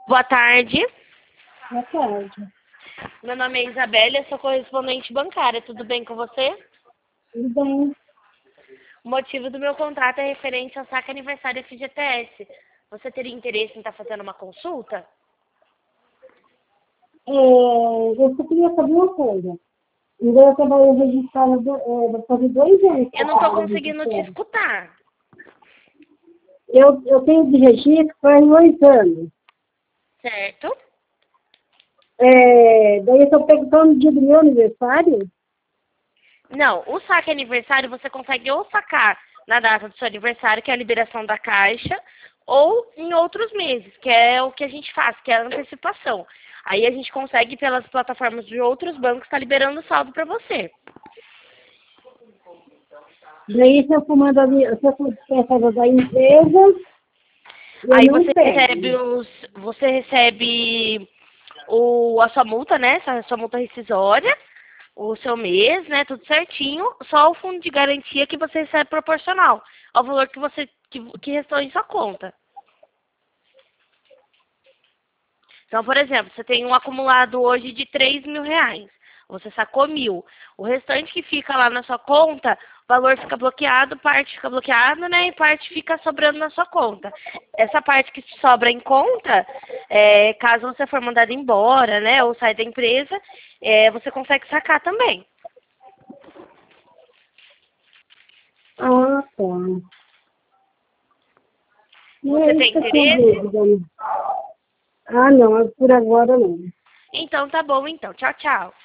Boa tarde. Boa tarde. Meu nome é Isabelle, eu sou correspondente bancária. Tudo bem com você? Tudo bem? O motivo do meu contrato é referente ao saque aniversário FGTS. Você teria interesse em estar fazendo uma consulta? Eu só queria saber uma coisa. Eu trabalhei registrado, vai fazer 2 anos que Eu eu não estou trabalho conseguindo te registrado. escutar. Eu tenho de registro faz 2 anos. Certo? Daí eu estou perguntando no dia do meu aniversário. Não, o saque aniversário você consegue ou sacar na data do seu aniversário, que é a liberação da caixa, ou em outros meses, que é o que a gente faz, que é a antecipação. Aí a gente consegue, pelas plataformas de outros bancos, estar liberando o saldo para você. Daí se eu for mandar, se eu for dispensada da empresa, eu Aí não pego. você recebe a sua multa, né? A sua multa rescisória, o seu mês, né? Tudo certinho. Só o fundo de garantia que você recebe proporcional ao valor que restou em sua conta. Então, por exemplo, você tem um acumulado hoje de R$ 3.000. Você sacou 1.000. O restante que fica lá na sua conta, o valor fica bloqueado, parte fica bloqueada, né? E parte fica sobrando na sua conta. Essa parte que sobra em conta, caso você for mandado embora, né? Ou sair da empresa, você consegue sacar também. Ah, tá. Não é Você isso tem que eu tinha interesse? dúvida. Ah, não, por agora não. Então tá bom, então. Tchau, tchau.